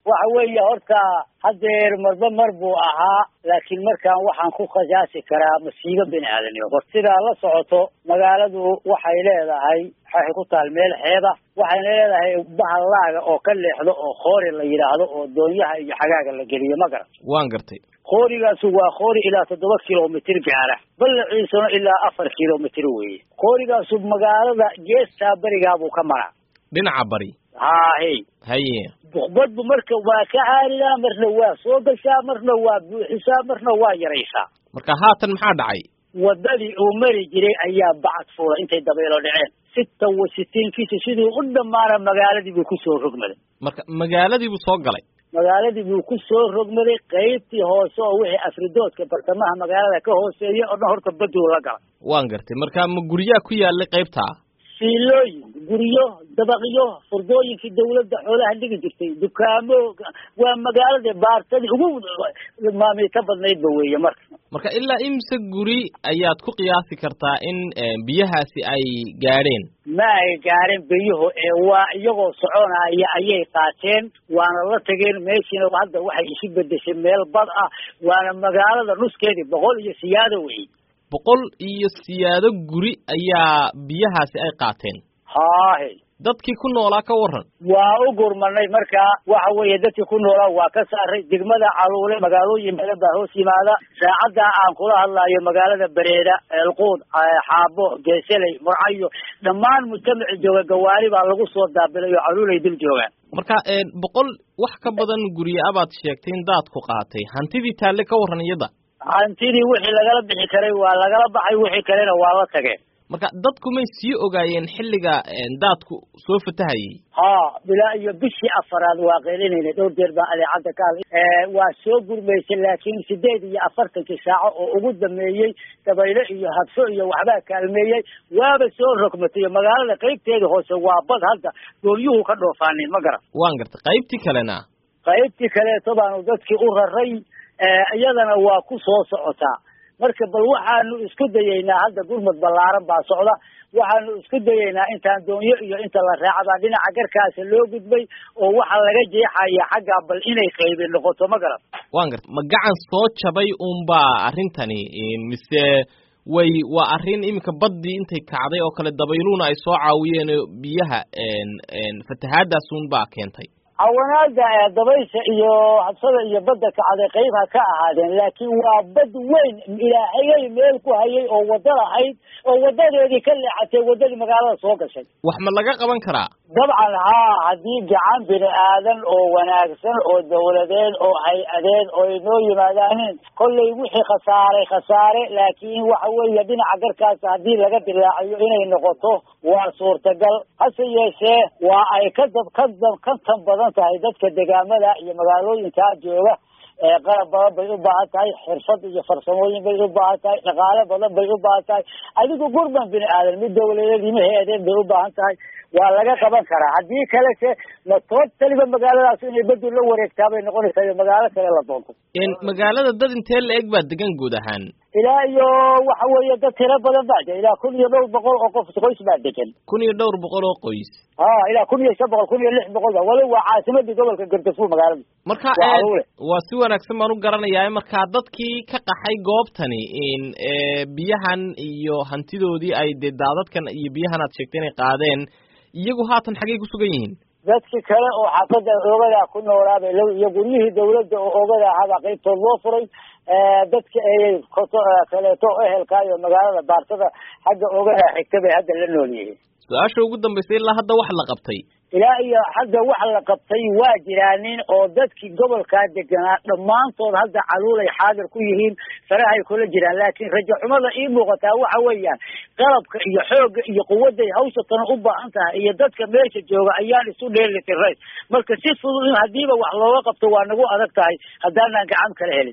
وحوي هرتا هدير مربو أها لكن مركان وحن كو خجاسي كرا مصيبة بين آدمي وقتها الله صعوته مقالده وحيله هاي حيقطع الميل حيضة وحيله هاي بحر الله أو كل حلو أو خوري اللي يراهدو أو الدنيا هي حاجة اللي جريه مقرأ وانقرتي خوري سوا خوري إلى 7 كيلومتر جاره بل عيسون إلى 4 كيلومتر وي خوري سو مقالده جيس سابري جابو كمرة بين عبري هي بخبط بمركب وكعارنا مرنوا صوب الشامر نواب حساب نواب يريسا مركا هاتن محاد عي ودلي عمري جري أيام بعد فورا أنت دبيلو دعين 66 كيس سيدو قدام مارا مقالدي بكسور رقمه مركا مقالدي بصوق علي مقالدي بكسور رقمه قيبتي هوسو وحي أفردوت كبرتماها مقالدي كهوسية ونهر كبدو لقا وانقرتي مركا مقريا كويا اللي قيبتها فيلوي قريو دبقيو فردوين في الدولة حولها اللي جرتي دكامو ومقالة بارتدي ما ميتبض نيد بوية مركا إلا إمس قري أيات كو قياسي كرتا إن بيهاسي أي قارين ما أي قارين بيهو ويغو صعونا أي قاتين وانا الله تقين ميشين وعدا وحي يشيب الدشميل بضعة وانا مقالة نص كيدي بقول سيادة وي boqol iyo siyaado guri ayaa biyahaasi ay qaateen haahay dadkii ku noolaa ka waran waa u gurmanay marka waxa weeye dadkii ku noolaa waa ka saaray degmada caluule magaalooyin badan baa hoos yimaada saacada aan kula hadlayo magaalada bareeda eelquud xaabo geeselay murcayo dhammaan mujtamaci jooga gawaari baa lagu soo daabilay oo caluulay dil joogaan marka boqol wax ka badan guriya abaad sheegteen daadku qaatay hantidii taalle ka waran iyada hantidii wixii lagala bixi karay waa lagala baxay wixii kalena waa la tageen marka dadku may sii ogaayeen xilliga daadku soo fatahayay bilaa iyo bishii afaraad waa qeelinayna dhowr jeer baa adeecada ka waa soo gurmaysay laakiin 48 saaco oo ugu dameeyay dabaylo iyo habso iyo waxba kaalmeeyay waaba soo rogmatay magaalada qaybteeda hoose waa bad hadda dooniyuhu ka dhoofaanay ma garan waan gartay qaybtii kale toban dadkii u raray iyadana waa ku soo socotaa marka bal waxaanu isku dayeynaa hadda gurmad ballaaran baa socda waxaanu isku dayeynaa intaan doonyo iyo inta la raacada dhinaca garkaas loo gudbay oo waxa laga jeexaya xagga bal inay qaybin noqoto ma garan waan gartay ma gacan soo jabay baa arintani mise waa arrin imika badii intay kacday oo kale dabayluuna ay soo caawiyeen biyaha fatahaadaas baa keentay عوانادا دبيسة iyo habsada iyo badda kacday qaybaha ka ahaadeen laakiin waa bad weyn ilaahay meel ku hayay oo wadada ahayd oo wadadeedii ka leexatay wadadii magaalada soo gashay wax ma laga qaban karaa dabcan hadii gacan bini aadan oo wanaagsan oo dawladeed oo hay-adeed oo inoo yimaadaan kollay wixii khasaare laakiin waxa weeye dhinaca garkaas hadii laga dilaaciyo inay noqoto waa suurtagal hase yeeshee waa ay ka tan badan tahay dadka deegaamada iyo magaalooyinka jooga qalab badan bay u baahan tahay xirfad iyo farsamooyin bay u baahan tahay dhaqaale badan bay u baahan tahay adigu gurban bini aadan mid dawladeed iyo hay'adeed bay u baahan tahay waa laga qaban karaa hadii kale ma taliba magaaladaas inay bedel la wareegtaa bay noqonaysaa magaalo kale la doonto magaalada dad intee la eg baa degan guud ahaan ilaa iyo waxa weeye dad tiro badan baa ilaa 1200 oo qof qoys baa degan 1200 oo qoys ilaa 1600 wala waa caasimadii gobolka Gardafuul magaalada marka waa si wanaagsan baan u garanayaa marka dadkii ka qaxay goobtani biyahan iyo hantidoodii ay daadadkan iyo biyahan aad sheegtay inay qaadeen iyagu haatan xagee ku sugan yihiin dadkii kale oo xaafada oogada ku noolaabay iyo guryihii dawladda oo oogada hada qaybtood loo furay dadka ay kaleeto ehelka iyo magaalada baartada xagga oogada xigta bay hadda la nool yihiin su'aasha ugu dambeysay ilaa hadda wax la qabtay ilaa iyo hadda wax la qabtay waa jiraanin oo dadkii gobolka deganaa dhamaantood hadda caluulay xaadir ku yihiin farahay kula jiraan laakiin rajo xumada ii muuqataa waxa weeyaan qalabka iyo xoogga iyo quwadda hawshan u baahan tahay iyo dadka meesha jooga ayaan isu dheelitiray marka si fudud hadiiba wax looga qabto waa nagu adag tahay hadaan gacan kale helin